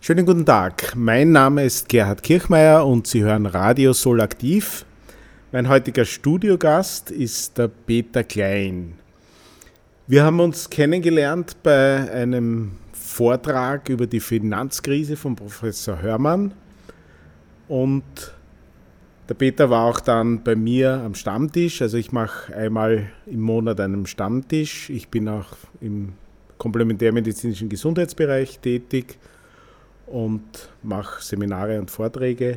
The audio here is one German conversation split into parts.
Schönen guten Tag, mein Name ist Gerhard Kirchmeier und Sie hören Radio Soul aktiv. Mein heutiger Studiogast ist der Peter Klein. Wir haben uns kennengelernt bei einem Vortrag über die Finanzkrise von Professor Hörmann und der Peter war auch dann bei mir am Stammtisch. Also ich mache einmal im Monat einen Stammtisch. Ich bin auch im komplementärmedizinischen Gesundheitsbereich tätig und mache Seminare und Vorträge.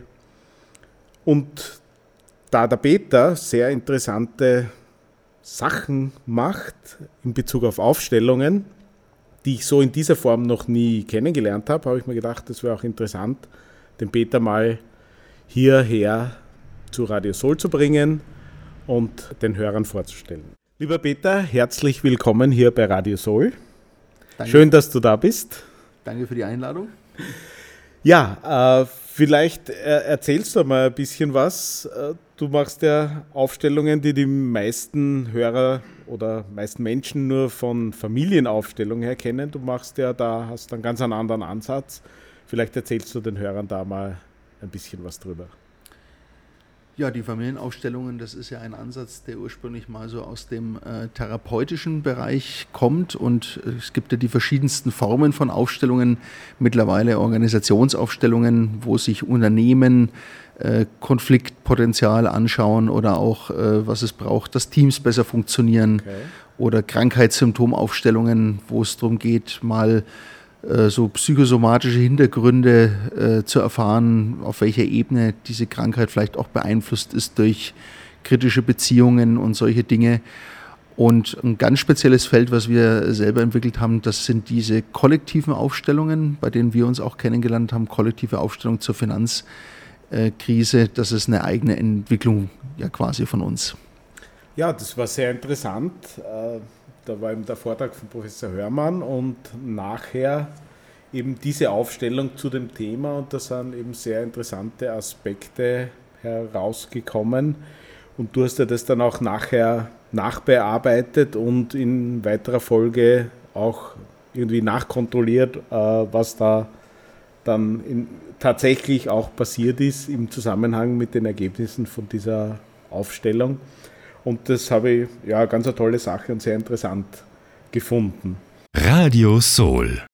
Und da der Peter sehr interessante Sachen macht in Bezug auf Aufstellungen, die ich so in dieser Form noch nie kennengelernt habe, habe ich mir gedacht, das wäre auch interessant, den Peter mal hierher zu Radio Soul zu bringen und den Hörern vorzustellen. Lieber Peter, herzlich willkommen hier bei Radio Soul. Danke. Schön, dass du da bist. Danke für die Einladung. Ja, vielleicht erzählst du mal ein bisschen was. Du machst ja Aufstellungen, die die meisten Hörer oder meisten Menschen nur von Familienaufstellungen her kennen. Du machst ja da, hast einen ganz anderen Ansatz. Vielleicht erzählst du den Hörern da mal ein bisschen was drüber. Ja, die Familienaufstellungen, das ist ja ein Ansatz, der ursprünglich mal so aus dem therapeutischen Bereich kommt, und es gibt ja die verschiedensten Formen von Aufstellungen, mittlerweile Organisationsaufstellungen, wo sich Unternehmen Konfliktpotenzial anschauen oder auch, was es braucht, dass Teams besser funktionieren, oder Krankheitssymptomaufstellungen, wo es darum geht, mal so psychosomatische Hintergründe zu erfahren, auf welcher Ebene diese Krankheit vielleicht auch beeinflusst ist durch kritische Beziehungen und solche Dinge. Und ein ganz spezielles Feld, was wir selber entwickelt haben, das sind diese kollektiven Aufstellungen, bei denen wir uns auch kennengelernt haben, kollektive Aufstellung zur Finanzkrise. Das ist eine eigene Entwicklung ja quasi von uns. Ja, das war sehr interessant. Da war eben der Vortrag von Professor Hörmann und nachher eben diese Aufstellung zu dem Thema, und da sind eben sehr interessante Aspekte herausgekommen, und du hast ja das dann auch nachher nachbearbeitet und in weiterer Folge auch irgendwie nachkontrolliert, was da dann tatsächlich auch passiert ist im Zusammenhang mit den Ergebnissen von dieser Aufstellung. Und das habe ich ja ganz eine tolle Sache und sehr interessant gefunden. Radio Soul.